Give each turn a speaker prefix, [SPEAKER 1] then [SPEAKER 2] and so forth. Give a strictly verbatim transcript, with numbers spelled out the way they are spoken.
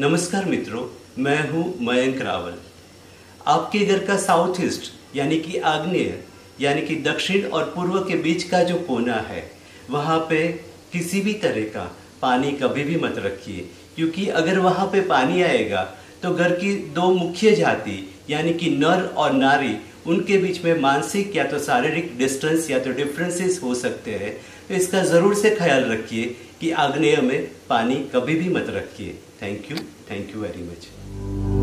[SPEAKER 1] नमस्कार मित्रों, मैं हूं मयंक रावल। आपके घर का साउथ ईस्ट यानी कि आग्नेय यानी कि दक्षिण और पूर्व के बीच का जो कोना है, वहाँ पे किसी भी तरह का पानी कभी भी मत रखिए, क्योंकि अगर वहाँ पे पानी आएगा तो घर की दो मुख्य जाति यानी कि नर और नारी, उनके बीच में मानसिक या तो शारीरिक डिस्टेंस या तो डिफरेंसेस हो सकते हैं। तो इसका ज़रूर से ख्याल रखिए कि आग्नेय में पानी कभी भी मत रखिए। Thank you thank you very much.